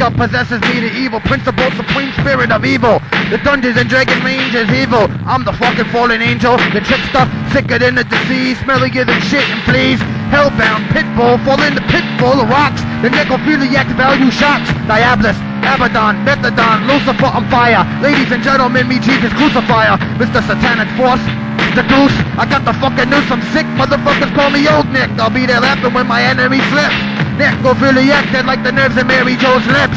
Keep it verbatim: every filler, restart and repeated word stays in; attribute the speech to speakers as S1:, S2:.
S1: Maker possesses me, the evil principle, supreme spirit of evil. The Dungeons and Dragons range is evil. I'm the fucking fallen angel, the trickster, sicker than the disease, smellier than shit and fleas. Hellbound, pitbull, fall in the pit full of rocks. The necrophiliac value shots. Diabolus, Abaddon, Methadon, Lucifer on fire. Ladies and gentlemen, me Jesus crucifier. Mister Satanic Force, the Goose. I got the fucking news, some sick motherfuckers call me Old Nick. I'll be there laughing when my enemy slips. Necrophiliac, dead like the nerves in Mary Jo's lips.